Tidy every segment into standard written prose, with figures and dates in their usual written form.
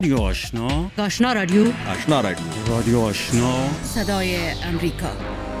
رادیو آشنا، آشنا رادیو، آشنا رادیو، رادیو آشنا، صدای امریکا.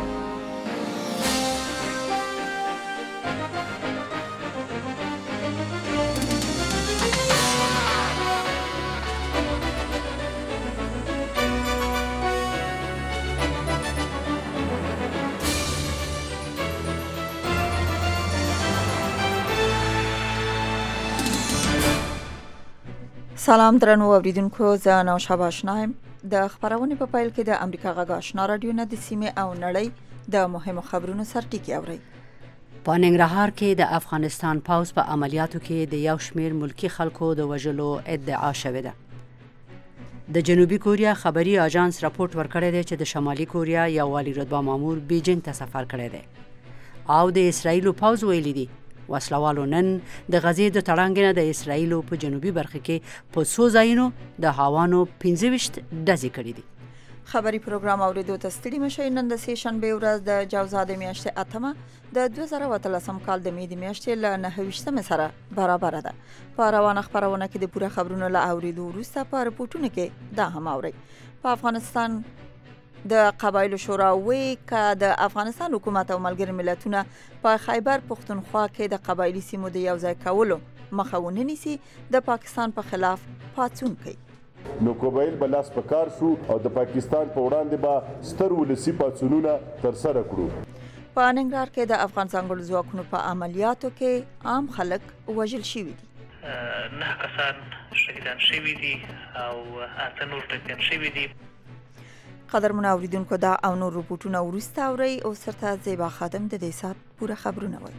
سلام درنو اوریدونکو، زه نوشابه آشنایم. د خبرونې په پیل کې د امریکا غږ آشنا رادیو نه د سیمې او نړۍ د مهمو خبرونو سرټکی اورئ. په ننګرهار کې د افغانستان پوځ په عملیاتو کې د یو شمیر ملکی خلکو د وژلو ادعا شوې ده. د جنوبي کوریا خبري اژانس راپورټ ورکړی دی چې د شمالي کوریا یو والی رتبه مامور بیجینګ ته سفر کړی دی او د اسرایل پوځ ویلي دی وسلوالو نن د غزې د تړانګ نه د اسرایل په جنوبي برخه کې په څو ځایونو د هاوانو 25 ډزې کړې دي. خبري پروګرام اوریدو ته ستړي مشئ. نن د سه شنبه ورځ د جوزا د میاشتې اتمه د 2013 کال د مې د میاشتې ل 9 سره برابر ده. په روانه خبرونه کې د پوره خبرونو له اوریدو وروسته په رپورټونو کې دا هم اورئ. په افغانستان د قبایلو شورا وی ک د افغانستان حکومت او ملګری ملتونه په خیبر پختونخوا کې د قبایلی سیمو د یوځای کولو مخه ونیسي د پاکستان په خلاف پاڅون کوي. نو قبایل بلاس پکار شو او د پاکستان په وړاندې به ستر ولسی پاڅونونه تر سره کړو. په ننګرهار کې د افغان ځانګړو ځواکونو په عملیاتو کې عام خلک وژل شوي دي. 9 کسان شهیدان شوي دي او 8 نور ټپیان شوي دي. قدرمن اوریدونکو، دا او نور رپورټونه وروسته اورئ او سرته زیبا خادم د دې سات پوره خبرونه وایي.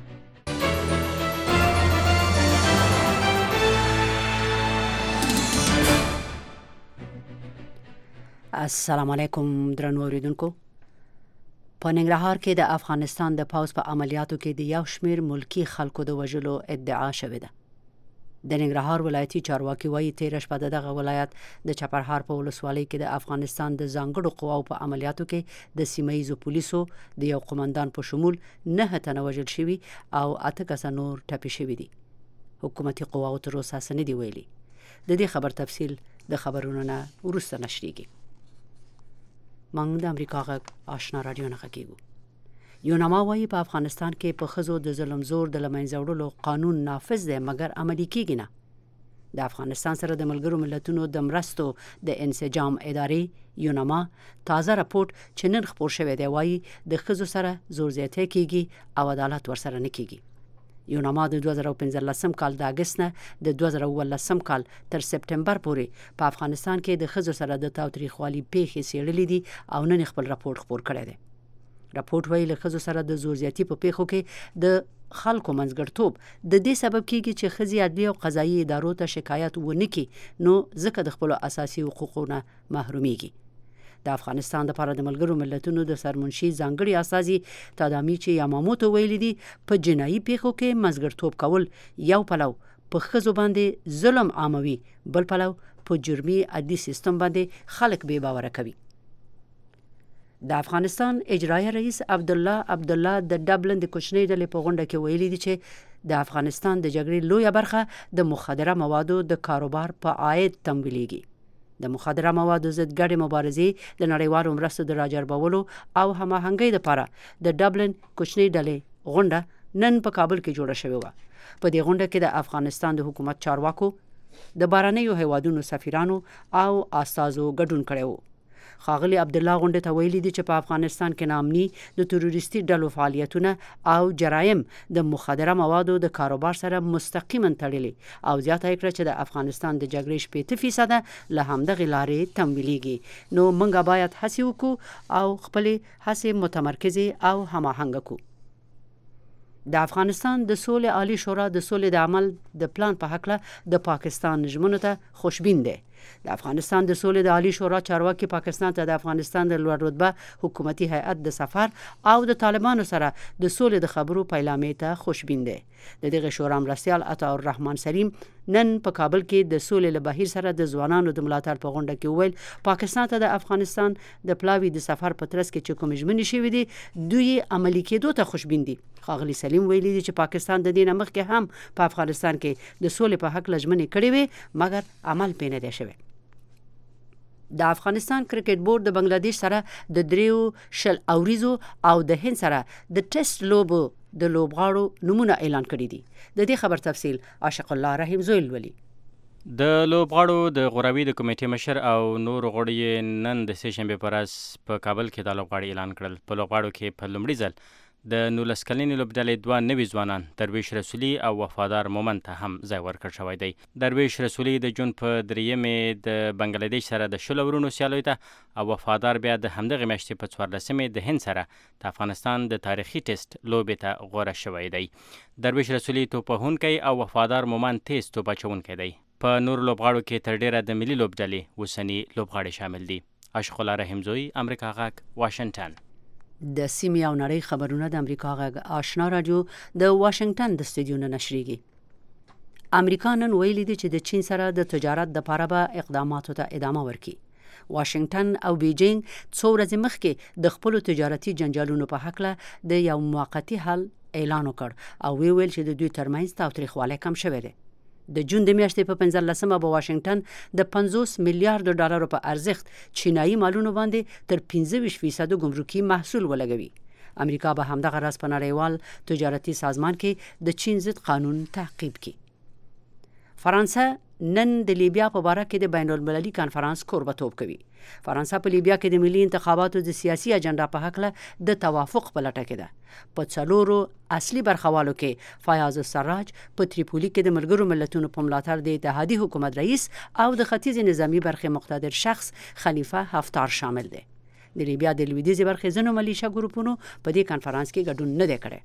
السلام علیکم درنو اوریدونکو. په ننګرهار کې د افغانستان د پوځ په عملیاتو کې د یو شمیر ملکی خلکو د وژلو ادعا شوې ده. د ننګرهار ولایتي چارواکي وایي 13 شپه دغه ولایت د چپرهار په ولسوالۍ کې د افغانستان د ځانګړو قواو په عملیاتو کې د سیمایي پولیسو د یو قومندان په شمول 9 تنه وژل شوي او 8 کسان نور ټپي شوي دي. حکومتي قواو تر اوسه څه نه دي ویلي. د دې خبر تفصیل د خبرونو نه وروسته نشریږي. موږ د امریکا غږ آشنا رادیو نه غږیږو. یوناما وایي په افغانستان کې په ښځو د ظلم زور د له منځه وړلو قانون نافذ دی مګر عملي کیږي نه. د افغانستان سره د ملګرو ملتونو د مرستو د انسجام ادارې یوناما تازه راپورټ چې نن خپور شوی دی وایي د ښځو سره زور زیاتی کیږي او عدالت ورسره نه کیږي. یوناما د 2015 کال د اگست نه د 2019 کال تر سپټمبر پورې په افغانستان کې د ښځو سره د تاوتریخوالي پیښې څیړلې دي او نن خپل راپورټ خپور کړی دی. راپورټ وایي له ښځو سره د زور زیاتی په پیښو کې د خلکو منځګړتوب د دې سبب کیږي چې ښځې عدلي او قضایي ادارو ته شکایت ونه کړي نو ځکه د خپل اساسي حقوقو نه محرومیږي. د افغانستان لپاره د ملګرو ملتونو د سرمنشي ځانګړي اساسي تادامیچی یاماموتو ویلي دي په جنایي پیښو کې منځګړتوب کول یو پلو په ښځو باندې ظلم عاموي، بل پلو په جرمي عدلي سیستم باندې خلک بې باوره کوي. د افغانستان اجرایه رئیس عبدالله د ډبلن د کوچنۍ ډلې په غونډه کې ویلي دي چې د افغانستان د جګړې لویه برخه د مخدره موادو د کاروبار په عاید تمویلېږي. د مخدره موادو ضد ګډې مبارزې د نړیوالو مرستو د راجربولو او هماهنګۍ لپاره د ډبلن کوچنۍ ډلې غونډه نن په کابل کې جوړه شوې وه. په دې غونډه کې د افغانستان د حکومت چارواکو، د بهرنیو هیوادونو سفیرانو او استازو ګډون کړی و. ښاغلي عبدالله غونډې ته ویلي دي چې په افغانستان کې ناامني د تروریستي ډلو فعالیتونه او جرایم د مخدره موادو د کاروبار سره مستقیما تړلي او زیاته کړه چې د افغانستان د جګړې 80% له همدغې لارې تمویلېږي. نو موږ باید هڅې وکړو او خپلې هڅې متمرکزې او هماهنګ کړو. د افغانستان د سولې عالی شورا د سولې د عمل د پلان په هکله د پاکستان ژمنو ته خوشبین دی. د افغانستان د سولې د عالی شورا چارواکي پاکستان ته د افغانستان د لوړ رتبه حکومتي هیئت د سفر او د طالبانو سره د سولې د خبرو پیلامې ته خوشبین دی. د دغه شورا مرستیال عطاالرحمن سلیم نن په کابل کې د سولې له بهیر سره د ځوانانو د ملاتړ په غونډه کې وویل پاکستان ته د افغانستان د پلاوي د سفر په ترڅ کې چې کوم ژمنې شوي دي دوی عملي کېدو ته خوشبین دي. ښاغلي سلیم ویلي دي چې پاکستان د دې نه مخکې هم په افغانستان کې د سولې په حق ژمنې کړې وې مګر عمل پې نه دی شوی. د افغانستان کرکټ بورډ د بنگلاديش سره د 3 اوریزو او د هند سره د ټیسټ لوبو د لوبغاړو نمونه اعلان کړي دي. د دې خبر تفصیل عاشق الله رحیم زویل ولي. د لوبغاړو د غوراوي د کمیټې مشر او نور غړي نن د سه شنبه پر ورځ په کابل کې د لوبغاړي اعلان کړل. په لوبغاړو کې په لومړي ځل د 19 کلنې لوبډلې 2 نوي ځوانان درویش رسولي او وفادار مومن ته هم ځای ورکړ شوی دی. درویش رسولي د جون په 3مې د بنگلاديش سره د 10 ورونو سیالیو ته او وفادار بیا د همدغه میاشتې په 14مې د هند سره د افغانستان د تاریخي ټیسټ لوبې ته غوره شوی دی. درویش رسولي توپوهونکی او وفادار مومن تیز توپ اچونکی دی. په نور لوبغاړو کې تر ډیره د ملي لوبډلې وسنی لوبغاړي شامل دي. عاشق الله رحیم زوی، امریکا غاک، واشنگټن. د سیمې او نړۍ خبرونه د امریکا غږ آشنا رادیو د واشنگټن د استودیو نه نشریږي. امریکا نن ویلي دي چې د چین سره د تجارت د لپاره به اقداماتو ته ادامه ورکړي. واشنگټن او بیجینګ څو ورځې مخکې د خپل تجارتي جنجالونو په حق د یو موقتی حل اعلان وکړ او ویل چې د دوی ترمنځ تاوتریخوالی کم شوی دی. د جون د میاشتې په 15مه په واشنگټن د 50 میلیارډ ډالرو په ارزښت چینایي مالونو باندې تر 25% ګمرکي محصول ولګوي. امریکا به همدغه راز په نړیوال تجارتي سازمان کې د چین ضد قانون تعقیب کړي. فرانسه نن د لیبیا په باره کې د بین المللي کانفرنس کوربتوب کوي. فرانسه په لیبیا کې د ملي انتخاباتو د سیاسي اجنډا په حق د توافق په لټه کې ده. په څلورو اصلي برخوالو کې فیاض السراج په تریپولی کې د ملګرو ملتونو په ملاتړ د اتحادیې حکومت رئیس او د ختیځ نظامی برخې مقتدر شخص خلیفه حفتار شامل دي. د لیبیا د لویدیځ برخې ځینو ملیشه ګروپونو په دې کانفرنس کې ګډون نه دی کړی.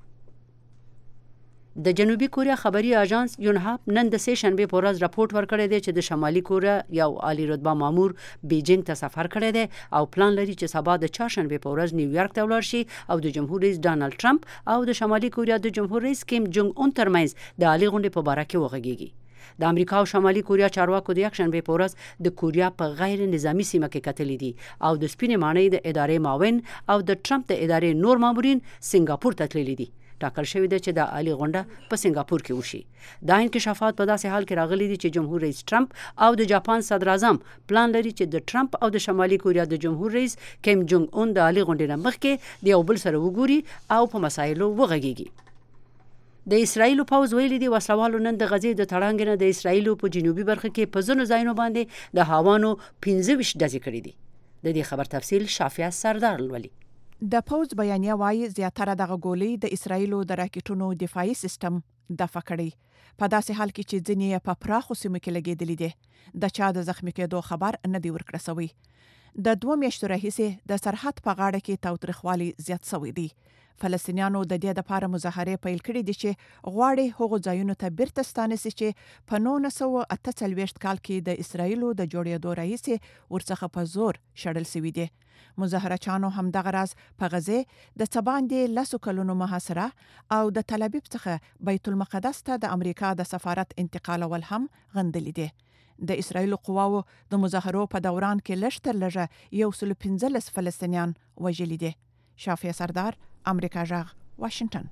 د جنوبي کوریا خبري اژانس یونهاپ نن د سه شنبه په ورځ راپورټ ورکړی دی چې د شمالي کوریا یو عالی رتبه مامور بیجینګ ته سفر کړی دی او پلان لري چې سبا د چهارشنبه په ورځ نیویارک ته ولاړ شي او د جمهور رئیس ډانلډ ټرمپ او د شمالي کوریا د جمهور رئیس کیم جونګ اون ترمنځ د عالی غونډې په باره کې وغږیږي. د امریکا او شمالي کوریا چارواکو د یک شنبه په ورځ د کوریا په غیر نظامی سیمه کې کتلې دي او د سپینې ماڼۍ د ادارې معاون او د ټرمپ د ادارې نور مامورین سنگاپور ته تللي دي. ټاکل شوی دی چې د عالی غونډه په سنگاپور کې وشي. دا انکشافات په داسې حال کې راغلي دي چې جمهور رئیس ټرمپ او د جاپان صدر اعظم پلان لري چې د ټرمپ او د شمالي کوریا د جمهور رئیس کیم جونګ اون د عالی غونډې نه مخکې د یو بل سره وګوري او په مسایلو وغږیږي. د اسرایل پوز ویلي دي وسلوالو نن د غزې د تړانګ نه د اسرایل په جنوبي برخه کې په ځینو ځایونو باندې د هاوانو 15 ډزې کړې دي. د دې خبر تفصیل شافعه سردار ولي. د پوز بیانیه وايي زیاتره دغه ګولې د اسرایلو د راکټونو دفاعي سیستم دفع کړي. په داسې حال کې چې ځینې په پراخو سیمو کې لګېدلې دي. د چا د زخمی کېدو خبر نه دی ورکړل شوی. د 2 میاشتو راهیسې د سرحد په غاړه کې تاوتریخوالي زیات شوی دی. فلسطینیانو د دې لپاره مظاهره پیل کړې دي چې غواړي هغو ځایونو ته بیرته ستانسي چې په 1948 کال کې د اسرایلو د جوړېدو راهیسې ورڅخه په زور شړل شوی دي. مظاهرچانو هم دغه راز په غزې د څباندې لسو کلونو محاصره او د تل ابیب څخه بیت المقدس ته د امریکا د سفارت انتقالول هم غندلې دي. د اسرایل قواو د مظاهرو په دوران کې لږ تر لږه 115 فلسطینیان وژلي دي. شافعه سردار، امریکا غږ، واشنگټن.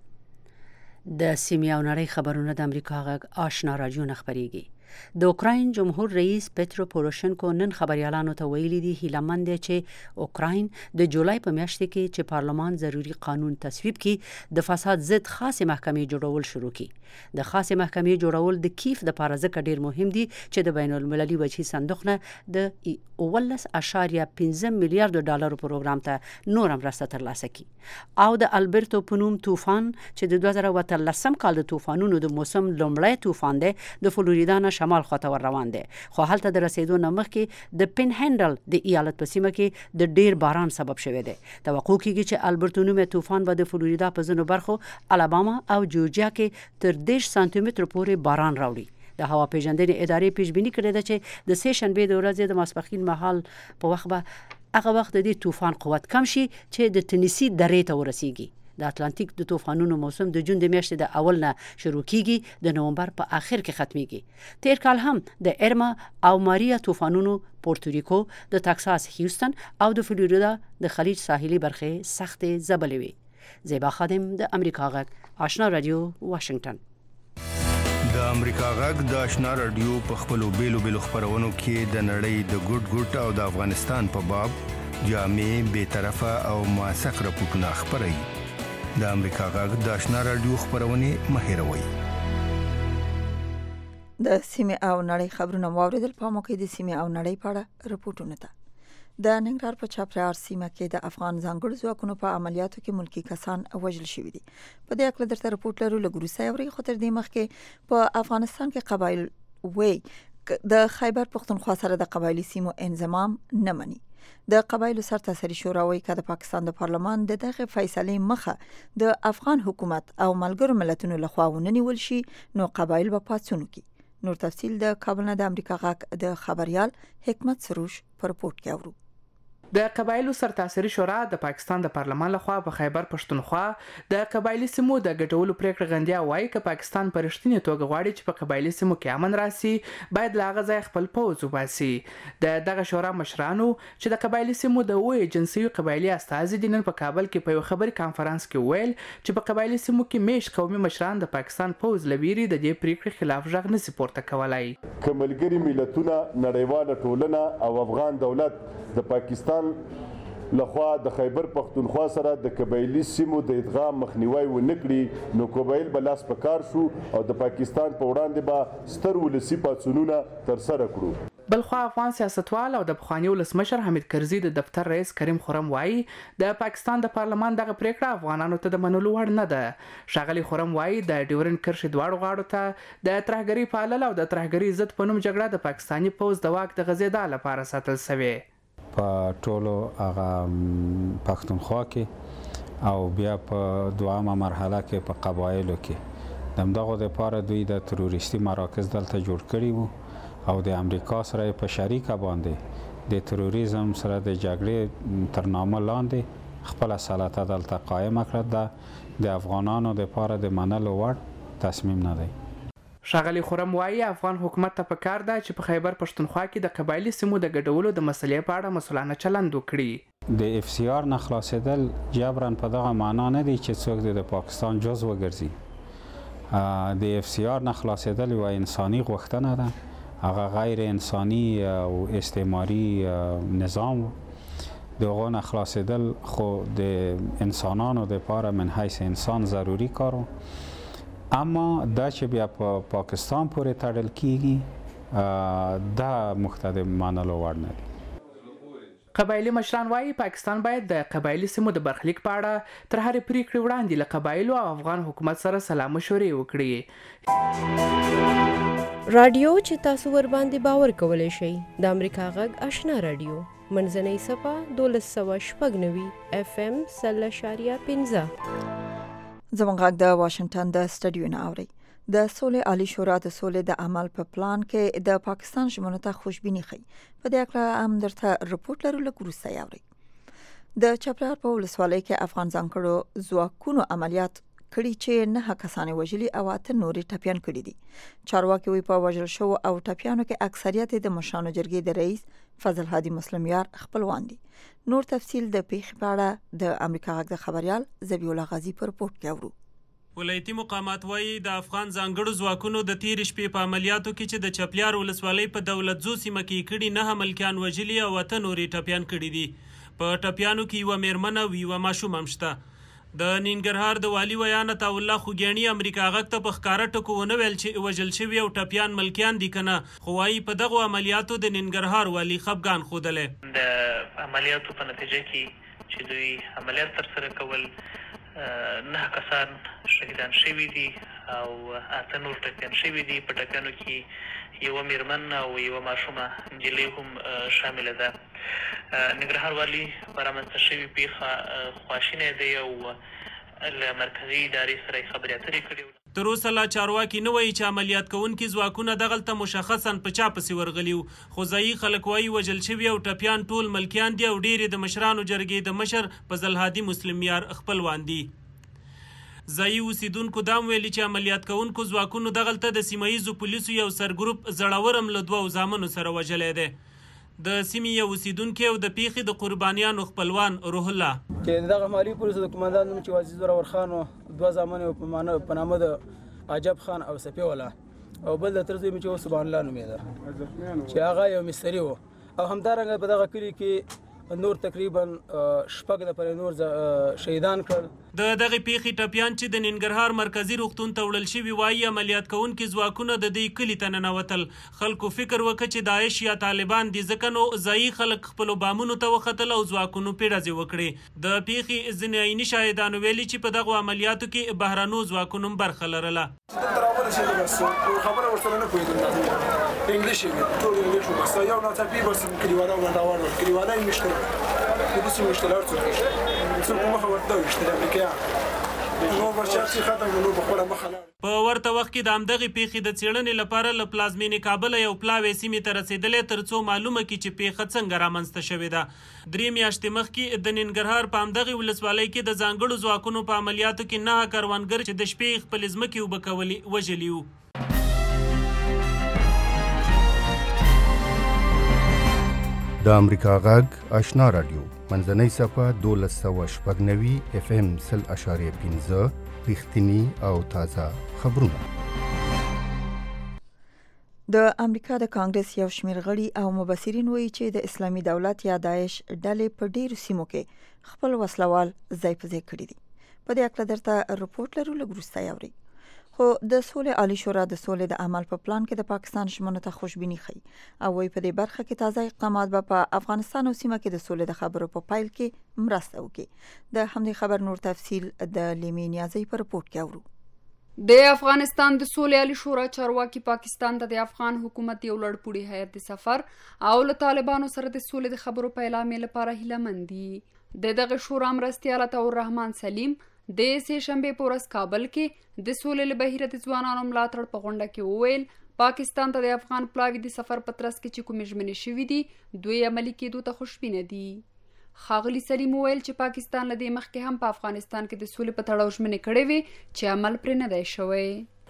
د سیمې او نړۍ خبرونه د امریکا غږ آشنا رادیو نه خبريږي. د اوکراین جمهور رئیس پترو پوروشنکو نن خبريالانو ته ویلي دي هیلمند دي چې اوکراین د جولای په میاشت کې چې پارلمان ضروری قانون تصویب کړي د فساد ضد خاصه محکمې جوړول شروع کړي. د خاصه محکمې جوړول د کیف د پارازه ډیر مهم دي چې د بین المللي وجهي صندوق نه د 11.5 میلیارډ ډالر پروګرام ته نور هم راسته ترلاسه کړي او د البرتو پنوم طوفان چې د 2013 کال د طوفانونو د موسم لومړی طوفان دی د فلوریدا نه شمال خواته ور روان دی خو هلته د رسیدو نه مخکې د پنهندل د ایالت په سیمه کې د ډیر باران سبب شوی دی. توقع کیږي چې البرتو نومې طوفان به د فلوریدا په ځینو برخو الاباما او جورجیا کې تر 10 سانتي متر پورې باران راوړي. د هوا پیژندنې ادارې پیشبینی کړې ده چې د سه شنبه د ورځې د ماسپښین مهال په وخت به هغه وخت د طوفان قوت کم شي چې د تنیسی درې ته ورسیږي. د اتلانتیک د طوفانونو موسم د جون د میاشتې د اول نه شروع کیږي د نومبر په اخر کې ختميږي. تیر کال هم د ارما او ماریا طوفانونو پورتوریکو د تکساس هیوستن او د فلوریدا د خلیج ساحلي برخې سخت زبلې وي. زیبا خادم د امریکا غږ آشنا رادیو واشنگټن. د امریکا غږ د آشنا رادیو په خپلو بیلو خپرونو کې د نړۍ د ګوټ او د افغانستان په باب جامع بې طرفه او موثق راپورټونه خپروي. د امریکا غږ د آشنا رادیو خپرونې مه هېروئ. د سیمې او نړۍ خبرونه واوریدل. په موقع د سیمې او نړۍ په اړه رپورټونه ده. د ننګرهار په چاپریار سیمه کې د افغان ځانګړو ځواکونو په عملیاتو کې ملکی کسان وژل شوي دي. په دې اړه درته رپورټ لرو. لګروسي اوري خو تر دې مخکې په افغانستان کې قبایل وی د خیبر پختونخوا سره د قبایلی سیمو انضمام نه مني. د قبایلو سرتاسري شورا وایي چې د پاکستان د پارلمان د دغه فیصلې مخه د افغان حکومت او ملګرو ملتونو لخوا ونیول شي نو قبایل به پاتې کوي. نور تفصیل د کابل نه د امریکا غږ د خبريال حکمت سروش پر رپورټ کې اورو. د قبایلو سرتاسري شورا د پاکستان د پارلمان لخوا په خیبر پښتونخوا د قبایلی سیمو د ګټولو پریکړه غندیا وایي چې پاکستان په رښتینې توګه غواړي چې په قبایلی سیمو کې امن راسي باید لا غځای خپل پوځ وباسي. دغه شورا مشرانو چې د قبایلی سیمو د وې جنسي قبایلی استازي دي نن په کابل کې په یو خبري کانفرنس کې ویل چې په قبایلی سیمو کې میش قومي مشران د پاکستان پوځ لویری د دې پریکړې خلاف ژغ نسی پورته کولای. کملګری ملتونه نړیواله ټولنه او افغان دولت د پاکستان لخوا د خیبر پختونخوا سره د قبایلی سیمو د ادغام مخنیوي ونکړي نو قبایل بلاس پکار شو او د پاکستان په وړاندې به ستر ولسی پاتونونه تر سره کړو. بلخوا افغان سیاستوال او د پخوانی ولسمشر حمید کرزي د دفتر رئیس کریم خرم وایي د پاکستان د پارلمان دغه پریکړه افغانانو ته د منلو وړ نه ده. ښاغلي خرم وایي د ډیورن کرښې دواړو غاړو ته د ترهګرۍ پالل او د ترهګرۍ ضد په نوم جګړه د پاکستاني پوځ د واک د غځېدا لپاره ساتل شوې. په ټولو هغه پښتونخوا کې او بیا په دوامه مرحله کې په قبایلو کې د همدغو دپاره دوی د تروریستي مراکز دلته جوړ کړي وو او د امریکا سره په شریکه باندې د تروریزم سره د جګړې تر نامه لاندې خپله سلطه دلته قایمه کړه. د افغانانو دپاره د منلو وړ تصمیم نه دی. ښاغلي خرم وایي افغان حکومت ته پکار ده چې په خیبر پښتونخوا کې د قبایلی سیمو د ګډولو د مسلې په اړه مسؤلانه چلند وکړي. د اف سی آر نه خلاصېدل جبران په دغه معنا نه دی چې څوک د پاکستان جزو وګرځي. د اف سی آر نه خلاصېدل یوه انساني غوښتنه ده، هغه غیر انساني او استعماري نظام د هغو نه خلاصېدل خو د انسانانو دپاره من حیث انسان ضروري کارو، اما دا چې بیا په پاکستان پورې تړل کیږي دا مختلف منلو وړ نه دي. قبایلی مشران وایي پاکستان باید د قبایلی سیمو د برخلیک په اړه تر هرې پریکړې وړاندې له قبایلو او افغان حکومت سره سلا مشورې وکړي. رادیو چې تاسو ور باندې باور کولی شئ د امریکا غږ آشنا رادیو منځنۍ صفه 1296 FM 0.15. زموږ غږ د واشنگټن د سټډیو نه اوري. د سولې عالی شورا د سولې د عمل په پلان کې د پاکستان ژمنو ته خوشبیني ښیي. په دې اړه هم درته رپورټ لرو. لګروسي اوري. د چاپریار په ولسوالۍ کې افغان ځانګړو ځواکونو عملیات کړي چې 9 کسان وژلي او 8 نورې ټپیان کړي دي. چارواکي وی په وژل شو او ټپیانو کې اکثریت د مشرانو جرګې د رئیس فضل هادي مسلمیار خپلوان دي. نور تفصیل د پیښې په اړه د امریکا غږ د خبريال ذبیح الله غازی پر رپورټ کې اورو. ولایتي مقامات وایي د افغان ځانګړو ځواکونو د تیر شپې په عملیاتو کې چې د چپلیار ولسوالۍ په دولت زو سیمه کې کړي 9 ملکیان وژلي او 8 نورې ټپیان کړي دي. په ټپیانو کې یوه میرمن او یوه ماشوم هم شته. د ننګرهار د والي ویان عطا الله خوګیاڼي امریکا غږ ته په ښکاره ټکو ونه ویل چې وژل شوي او ټپیان ملکیان دي که نه، خو وایي په دغو عملیاتو د ننګرهار والي خفګان ښودلی. د عملیاتو په نتیجه کې چې دوی عملیات ترسره کول 9 کسان شهیدان شوي دي او 8 نور ټپیان شوي دي. په ټپیانو کې یوه میرمن او یوه ماشومه نجلۍ هم شامله ده. ننګرهار والي په رامنځته شوې پیښه خواشینی دی او له مرکزي ادارې سره یې خبرې اترې کړې. تر اوسه لا چارواکي نه وایي چې عملیات کوونکي ځواکونه دغلته مشخصا په چا پسې ورغلي وو، خو ځایي خلک وایي وژل شوي او ټپیان ټول ملکیان دي او ډېرې د مشرانو جرګې د مشر فضل هادي مسلمیار خپلوان دي. ځایي اوسیدونکو دا ویلي چې عملیات کوونکو ځواکونو دغلته د سیمه ییزو پولیسو یو سرګروپ زړور هم له 2 زامنو سره وژلی دی. د سیمې یو اوسیدونکی او د پیښې د قربانیانو خپلوان روح الله چې دغه مالي پولیسو د قماندان نوم چې عزیز زورور خان و 2 زامن په نامه د عجب خان او صفي ولا او بل د تر زوی مې چې سبحان الله نومېده چې هغه یو مستری و او همدارنګه په دغه کلي کې نور تقریبا شپږ نفر نور شهیدان کړل. د دغه پیښې ټپیان چې د ننګرهار مرکزی روغتون ته وړل شوي وایي عملیات کوونکي ځواکونه د دې کلي ته ننوتل. خلکو فکر وکړ چې داعش یا طالبان دي، ځکه نو ځایي خلک خپلو بامونو ته وختل او ځواکونو پیډازې وکړې. د پیښې ځینې عیني شاهدانو ویلي چې په دغو عملیاتو کې بهرنو ځواکونو هم برخه لرله. خبره ورسره نه پوهېدم، انګلیش یې ټول انګلیش و، بس یو ناڅاپي بس کلیواله ورنډاوړ کلیواله یې مشتل دسې مشتلار څوک مخه ورته وشتل امریکایان نو ورچارسي ختم نو په خپله مخه لاړ. په ورته وخت کې د همدغې پیښې د څېړنې لپاره له پلازمینې کابل یو پلاوی سیمې ته رسېدلی تر څو معلومه کړي چې پیښه څنګه رامنځته شوې ده. 3 میاشتې مخکې د ننګرهار په همدغې ولسوالۍ کې د ځانګړو ځواکونو په عملیاتو کې 9 کروندګر چې د شپې خپلې ځمکې اوبه کولې وژلي وو. د امریکا غږ آشنا رادیو منځنۍ صفحه 1290 FM 0.5 رښتینی او تازه خبرونه. د امریکا د کانګرس یو شمېر غړي او مبصرین وایي چې د اسلامي دولت یا داعش ډلې په ډېرو سیمو کې خپل وسلوال ځای په ځای کړي دي. په دې اړه درته رپورټ لرو، لږ وروسته یې اورئ. خو د سولې عالی شورا د سولې د عمل په پلان کې د پاکستان ژمنو ته خوشبیني ښیي او وايي په دې برخه کې تازه اقدامات به په افغانستان او سیمه کې د سولې د خبرو په پایل کې مرسته وکړي. د همدې خبر نور تفصیل د لیمې نیازی په رپورټ کې اورو. د افغانستان د سولې عالی شورا چارواکي پاکستان ته د افغان حکومت یو لړپوړي هیئت د سفر او له طالبانو سره د سولې د خبرو په اعلان لپاره هیله مند دي. دغه شورا مرستیال عطاء الرحمن سلیم د سه شنبه په ورځ کابل کې د سولې له بهیره د ځوانانو ملاتړ په غونډه کې وویل پاکستان ته د افغان پلاوی د سفر په ترڅ کې چې کومې ژمنې شوې دي دوی عملي کېدو ته خوشبینه دي. ښاغلي سلیم وویل چې پاکستان له دې مخکې هم په افغانستان کې د سولې په تړاو ژمنې کړې وې چې عمل پرې نه دی شوی.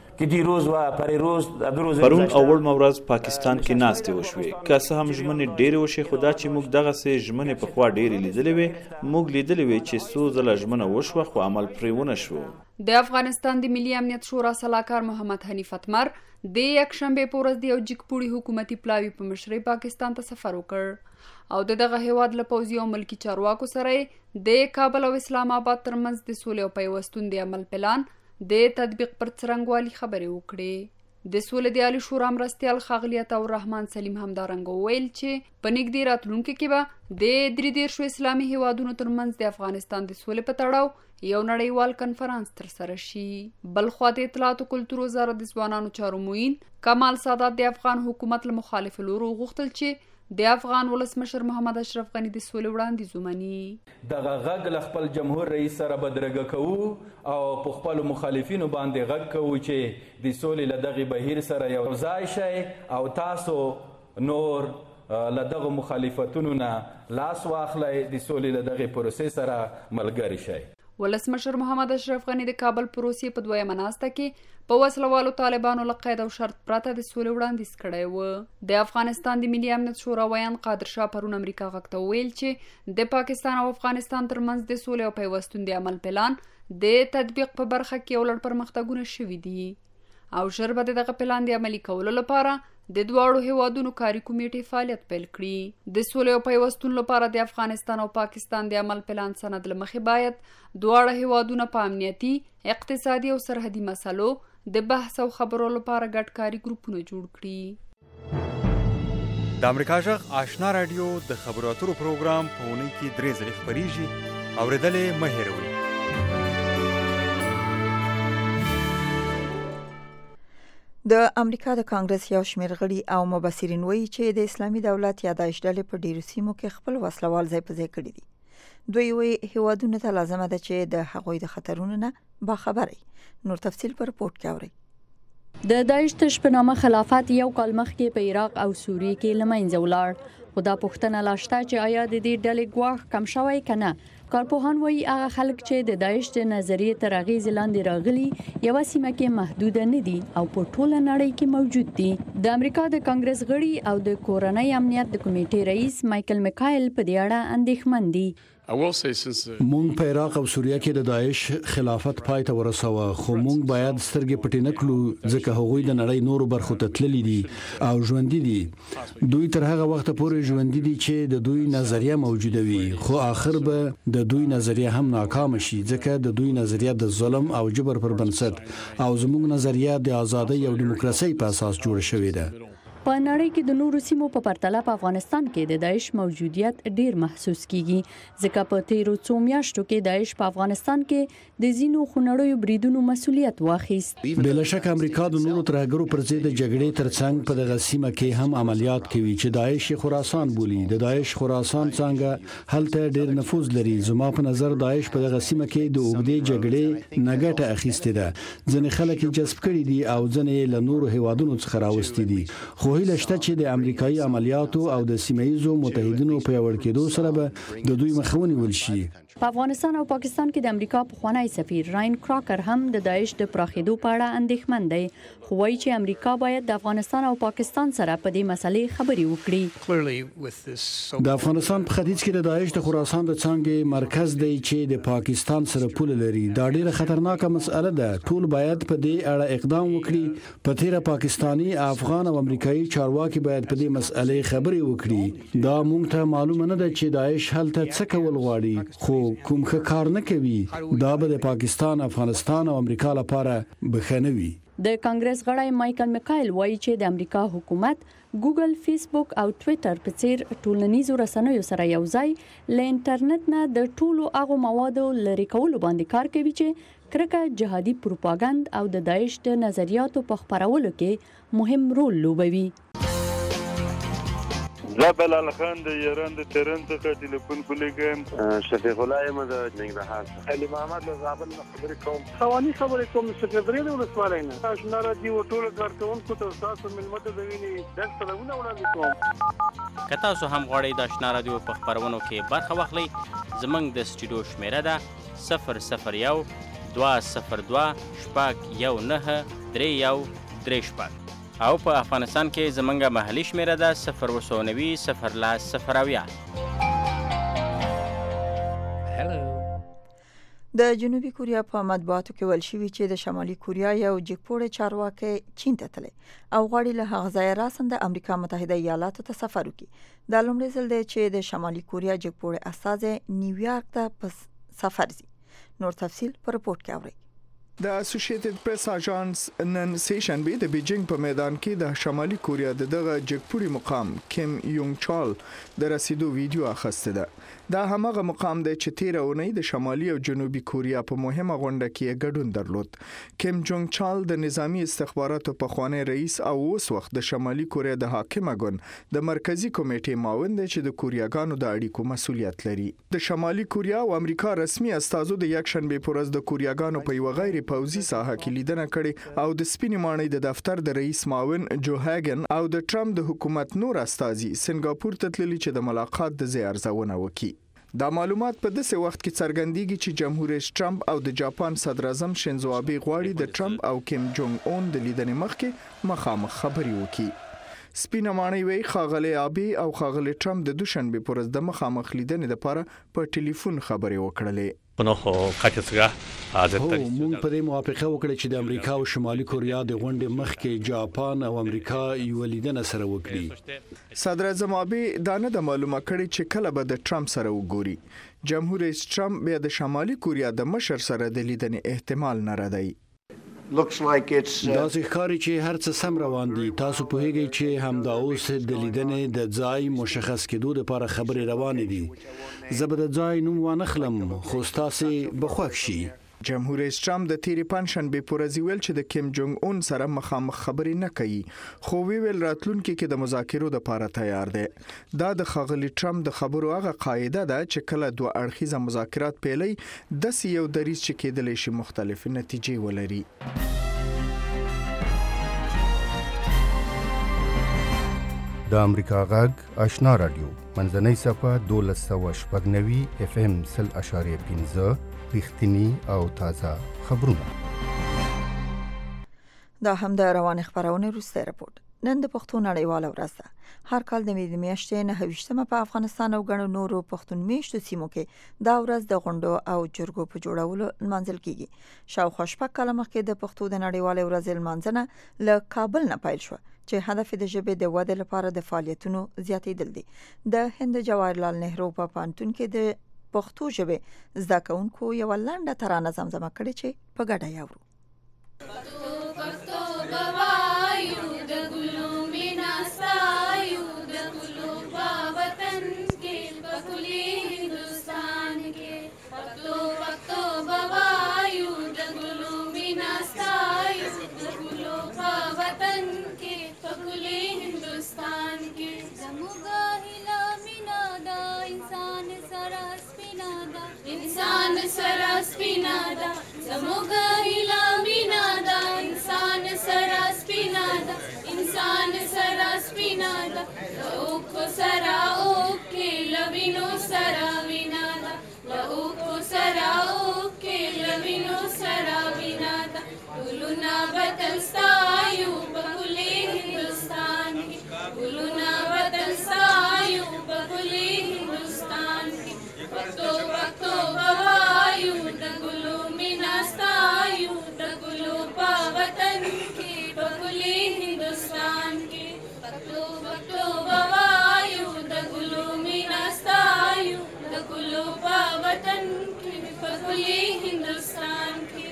پرون اول مورز پاکستان کې ناستې وشوې، که څه هم ژمنې ډېرې وشي، خو دا چې موږ دغسې ژمنې پخوا ډېرې لیدلې وې، موږ لیدلې وې چې څو ځله ژمنه وشوه خو عمل پرې ونه شو. د افغانستان د ملي امنیت شورا سلاکار محمد حنیف اتمر د یکشنبه په ورځ د یو جګپوړي حکومتي پلاوی په مشرۍ پاکستان ته سفر وکړ او دغه هیواد له پوځي او ملکی چارواکو سره د کابل او اسلام آباد ترمنځ د سولې او پیوستون د عمل پلان د تطبیق پر څرنګوالي خبرې وکړې. د سولې د عالی شورا مرستیال ښاغلي عطاء الرحمن سلیم همدارنګه وویل چې په نږدې راتلونکي کې به د 33 اسلامي هیوادونو ترمنځ د افغانستان د سولې په تړاو یو نړیوال کنفرانس ترسره شي. بل خوا د اطلاعات او کلتور وزارت د ځوانانو چارو معین کمال سادات د افغان حکومت له مخالف لورو غوښتل چې د افغان ولسمشر محمد اشرف غنی د سولې وړاندیز ومني. دغه غږ له خپل جمهور رئیس سره بدرګه کوو او په خپل مخالفینو باندې غږ کوو چې د سولې له دغه بهیر سره یو ځای شي او تاسو نور له دغه مخالفتونو نه لاس واخلئ، د سولې له دغه پروسې سره ملګری شئ. ولسمشر محمد اشرف غنی د کابل پروسې په دویمه ناسته کې په وسلوالو طالبانو له قید او شرط پرته د سولې وړاندیز کړی و. د افغانستان د ملي امنیت شورا ویان قادر شاه پرون امریکا غږ ته وویل چې د پاکستان او افغانستان ترمنځ د سولې او پیوستون د عمل پلان د تطبیق په برخه کې یو لړ پرمختګونه شوي دي او ژر به دغه پلان د عملي کولو لپاره د دواړو هیوادونو کاري کمیټې فعالیت پیل کړي. د سولې او پیوستون لپاره د افغانستان او پاکستان د عمل پلان سند له مخې باید دواړه هیوادونه په امنیتي، اقتصادي او سرحدي مسلو د بحث او خبرو لپاره ګډ کاري ګروپونه جوړ کړي. د امریکا غږ آشنا رادیو د خبرو اترو پروګرام په اونۍ کې 3 ځلې خپریږي، اورېدلې مه هېروئ. د امریکا د کانګرس یو شمېر غړي او مبصرین وایي چې د اسلامي دولت یا داعش ډلې په ډیرو سیمو کې خپل وسلوال ځای په ځای کړي دي. دوی وایي هیوادونو ته لازمه ده چې د هغوی د خطرونو نه باخبره. نور تفصیل په رپورټ کې اورئ. د داعش تشبنامه خلافت یو کال مخکې په عراق او سوریه کې له منځه ولاړ، خو دا پوښتنه لا شته چې آیا د دې ډلې ګواښ کم شوی که نه. کارپوهان وایي هغه خلک چې د داعش د نظریې تر اغېز لاندې راغلي یو سیمه کې محدود نه دي او په ټوله نړۍ کې موجود دي. د امریکا د کانګرس غړي او د کورنۍ امنیت د کمیټې رئیس مایکل میکایل په دې اړه اندېښمن دي. مونږ په عراق او سوریه کې د داعش خلافت پای ته ورسوه، خو مونږ باید سترګې پټې نه کړو ځکه هغوی د نړۍ نورو برخو ته تللي دي او ژوندۍ دي. دوی تر هغه وخت پورې ژوندۍ دي چې د دوی نظریه موجوده وي، خو آخر به د دوی نظریه هم ناکام شي ځکه د دوی نظریه د ظلم او جبر پر بنسټ او زموږ نظریه د ازادۍ او دیموکراسي په اساس جوړ شوې ده. په نړۍ کې د نورو سیمو په پرتله په افغانستان کې د داعش موجودیت ډیر محسوس کیږي ځکه په تیرو څو میاشتو کې داعش په افغانستان کې د زینو خونړیو بریدونو مسولیت واخیست. بلا شک امریکا د نورو ترهګرو پر ضد د جګړې ترڅنګ په دغه سیمه کې هم عملیات کوي چې داعش خراسان بولي. د داعش خراسان څنګه هلته ډیر نفوذ لري. زما په نظر داعش په دغه سیمه کې د اوږدې جګړې نګټه اخیسته ده. ځنې خلک جذب کړي دي او ځنې له نورو هیوادونو څخه راوستي دي. خو هیله شته چې د امریکایي عملیاتو او د سیمه‌ییزو متحدینو په وړ کېدو سره به د دوی مخه ونیول شي. په افغانستان او پاکستان کې د امریکا پخوانی سفیر راین کراکر هم د داعش د پراخېدو په اړه اندېښمن دی، خو وایي چې امریکا باید د افغانستان او پاکستان سره په دې مسلې خبرې وکړي. د افغانستان په ختیځ کې د داعش د خراسان د څانګې مرکز دی چې د پاکستان سره پوله لري. دا ډیره خطرناکه مسأله ده. ټول باید په دې اړه اقدام وکړي. په تیره پاکستانی، افغان او امریکایي چارواکي باید په دې مسألې خبرې وکړي. دا مونږ ته معلومه نه ده چې داعش هلته څه کول غواړي، خو کوم کار نه کوي. دا به د پاکستان، افغانستان او امریکا لپاره بخنوي. د کانګرس غړی مایکل میکایل وایي چې د امریکا حکومت ګوګل، فیسبوک او ټوئیټر په څیر ټولنیزو رسنیو سره یو ځای له انټرنیټ نه د ټولو هغو موادو لرې کولو باندې کار کوي چې کرکه، جهادي پروپاګند او د داعش د نظریاتو په خپرولو کې مهم رول لوبوي. زه بلال خان د ایران د تهران څخه ټلیفون کولیږم. شفیق الله یم د ننګرهار څخه. علي محمد له زابل نه خبرې کوم. خواني خبرې کوم سکرټری د ولسوالۍ نه. آشنا راډیو ټول کارکونکو ته تاسو ملمت د ویني د سلامونه وړاندې کوم. که تاسو هم غواړئ د آشنا راډیو په خبرونو کې برخه واخلئ، زموږ د سټوډیو شمیره ده 001 202 شپږ 19 او په افغانستان کې زمونږه محلي شمیره ده 090 د جنوبي کوریا په مطبوعاتو کې ویل شوی چې د شمالي کوریا یو جګپوړی چارواکي چین ته تللی او غواړي له هغه ځایه راسنده امریکا متحده ایالاتو ته سفر وکړي. دا لومړی ځل دی چې د شمالي کوریا جګپوړی استازی نیویارک ته په سفر ځي. نور تفصیل په رپورت کې اورئ. د اسوسییټډ پریس اژانس نن سیشنبه د بیجینګ په میدان کې د شمالي کوریا دغه جګپوړي مقام کیم یونګ چال د رسیدو ویډیو اخیسته ده. دا همغه مقام دی چې تیر اونۍ د شمالي او جنوبي کوریا په مهمه غونډه کې ګډون درلود. کیم جونګ چال د نظامی استخباراتو پخوانی رئیس او اوس وخت د شمالي کوریا د حاکمه ګوند د مرکزی کمیټې معاون دی چې د کوریاګانو د اړیکو مسولیت لري. د شمالي کوریا او امریکا رسمي استازو د یکشنبه پر ورځ د کوریاګانو په یو غیر پوځي ساحه کې لیدنه کړې او د سپینې ماڼۍ د دفتر د رئیس معاون جو هاګن او د ټرمپ د حکومت نور استازي سنگاپور ته تللي چې د ملاقات د ځای ارزونه وکړي. دا معلومات په داسې وخت کې څرګندېږي چې جمهور رئیس ټرمپ او د جاپان صدر اعظم شینزو آبی غواړي د ټرمپ او کیم جونګ اون د لیدنې مخکې مخامخ خبرې وکړي. سپینه ماڼۍ وی خاغلی آبی او خاغلی ټرمپ د دوشنبه پر ورځ د مخامخ لیدنې لپاره په ټلیفون خبرې وکړلې. مونږ په دې موافقه وکړه چې د امریکا او شمالي کوریا د غونډې مخکې جاپان او امریکا یو لیدنه سره وکړي. صدر اعظم آبی دا نه د معلومه کړي چې کله به د ټرمپ سره وګوري. جمهور رئیس ټرمپ بیا د شمالي کوریا د مشر سره د لیدنې احتمال نه ردی. دا ښکاري چې هر څه سم روان دي. تاسو پوهیږئ چې همدا اوس د لیدنې د ځای مشخص کېدو لپاره خبرې روانې دي. زه به د ځای نوم وانخلم خو تاسو به خوښ شي. جمهور رئیس ټرمپ د تیری پنځشنبه پر ورځ ویل چې د کیم جونګ اون سره مخامخ خبرې نه کوي، خو ویل راتلونکي کې د مذاکرو لپاره تیار دی. دا د خاغلی ټرمپ د خبرو هغه قاعده ده چې کله دوه اړخیزه مذاکرات پیلي د یو دریځ چې کېدلی شي مختلف نتیجې ولري. د امریکا غږ آشنا رادیو منځنۍ صفه 1290 FM 0.5 رښتینی او تازه خبرونه. دا هم د روان خبرونه روسي رپورت. نن د پښتون نړیواله ورځ ده. هر کال د مې میاشتې 29مه په افغانستان او ګڼو نورو پښتون میشتو سیمو کې دا ورځ د غونډو او جرګو په جوړولو لمانځل کیږي. شاوخوا شپږ کاله مخکې د پښتو د نړیواله ورځ لمانځنه له کابل نه پیل شو چې هدف د ژبې د وده لپاره د فعالیتونو زیاتېدل دي. د هند جواهرلال نهرو په پوهنتون کې د پښتو ژبې زده کوونکو یو لنډه ترانه زمزمه کړې چې په ګډه یاورو. इंसान सरस पिनादा समोगा हिला मिनादा इंसान सरस पिनादा इंसान सरस पिनादा लोको सरा ओके लविनो सरा विनादा लोको सरा ओके लविनो सरा विनादा उलुना बदलस्तायु बकुले हिंदुस्तान की उलुना बदलस्तायु बकुले हिंदुस्तान की पतो पतो बवायु दगुलो मिनास्तायु दगुलो पावतन के बकुले हिंदुस्तान के पतो पतो बवायु दगुलो मिनास्तायु दगुलो पावतन के बकुले हिंदुस्तान के.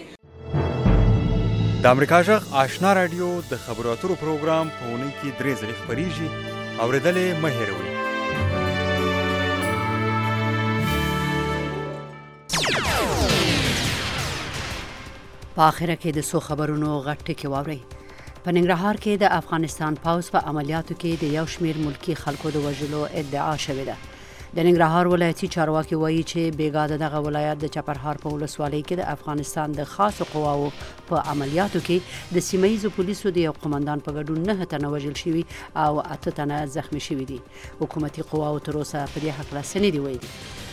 د امریکا غږ آشنا رادیو د خبرو اترو پروګرام په اونۍ کې 3 ځلې خپریږي. اورېدلې مه هېروئ. په اخره کې د سو خبرونو غټ ټکی واوري. په ننګرهار کې د افغانستان پوځ په عملیاتو کې د یو شمیر ملکی خلکو د وژلو ادعا شوې ده. د ننګرهار ولایتي چارواکي وایي چې بیګا دغه ولایت د چپرهار په ولسوالۍ کې د افغانستان د خاصو قواو په عملیاتو کې د سیمایي پولیسو د یو قومندان په ګډون 9 تنه وژل شوي او 8 تنه زخمی شوي دي. حکومتي قواو تر اوسه په دې حق لاسنی دی وایي.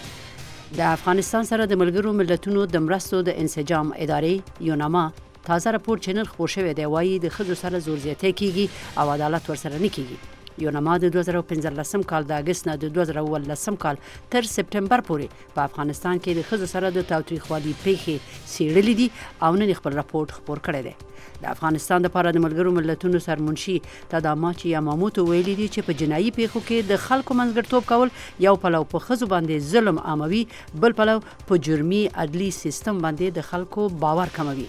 د افغانستان سره د ملګرو ملتونو د مرستو د انسجام ادارې یوناما تازه راپور چینل خپور شوی دی. وایي د ښځو سره زور زیاتی کیږي او عدالت ورسره نه کیږي. یوناما د 2015 کال د اگست نه د 2019 کال تر سپټمبر پورې په افغانستان کې د ښځو سره د تاوتریخوالي پیښې څیړلې دي او نن خپل راپور خپور کړی دی. د افغانستان لپاره د ملګرو ملتونو سرمنشي تداماچی یاماموتو ویلي دي چې په جنایي پیښو کې د خلکو منځګړیتوب کول یو پلو په ښځو باندې ظلم عاموي، بل پلو په جرمي عدلي سیستم باندې د خلکو باور کموي.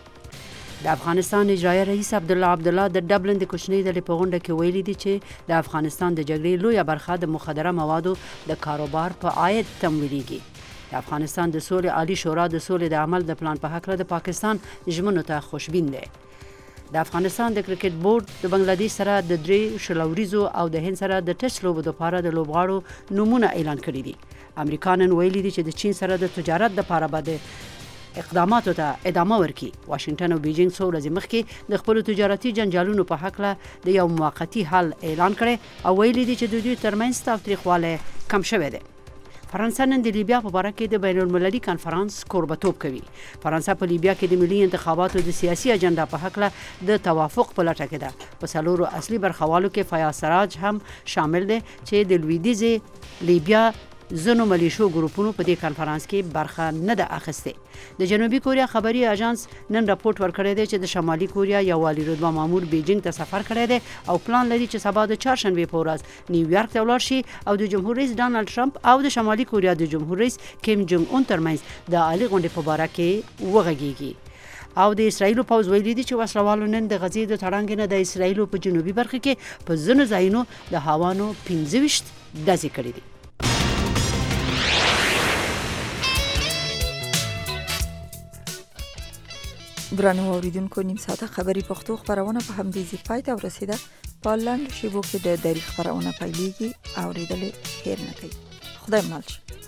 د افغانستان اجرایي رئیس عبدالله د ډبلن د کوچنۍ ډلې په غونډه کې ویلي دي چې د افغانستان د جګړې لویه برخه د مخدره موادو د کاروبار په عاید تمویلېږي. د افغانستان د سولې عالی شورا د سولې د عمل د پلان په هکله د پاکستان ژمنو ته خوشبین دی. د افغانستان د کرکټ بورډ د بنگلاديش سره د 3 شلوریزو او د هند سره د ټیسټ لوبو لپاره د لوبغاړو نومونه اعلان کړي دي. امریکایان ویلي دي چې د چین سره د تجارت لپاره به اقداماتو ته ادامه ورکړي. واشنگټن او بیجینګ څو ورځې مخکې د خپل تجارتي جنجالونو په هکله د یو موقتی حل اعلان کړي او ویلي دي چې د دوی ترمنځ تاوتریخوالی کم شوی دی. فرانسه نن د لیبیا په باره کې د بین المللي کانفرنس کوربتوب کوي. فرانسه په لیبیا کې د ملي انتخاباتو د سیاسي اجنډا په هکله د توافق په لټه کې ده. په څلورو اصلي برخوالو کې فیاض سراج هم شامل دی چې د لویدیځې لیبیا زنو ملیشو ګروپونو په دې کانفرنس کې برخه نه ده اخیسته. د جنوبي کوریا خبري اژانس نن راپورټ ورکړی دی چې د شمالي کوریا یو والي رتبه مامور بیجینګ ته سفر کړی دی او پلان لري چې سبا د چهارشنبه په ورځ نیویارک ته ولاړ شي او د جمهور رئیس ډانلډ ټرمپ او د شمالي کوریا د جمهور رئیس کیم جونګ اون ترمنځ د عالی غونډې په باره کې وغږیږي. او د اسرایل پوز ویلي دي چې وسلوالو نن د غزې د تړانګ نه د اسرایل په جنوبي برخه کې په ځینو ځایونو د هاوانو 25 ډزې کړې دي. درنو اوریدونکو نیم ساعته خبری پښتو خبرونه په همدې ځای پای ته ورسیده. په لاندې شیبو کې د دری خبرونه پیلېږي. اوریدل هیر نه کوي. خدای مل شه.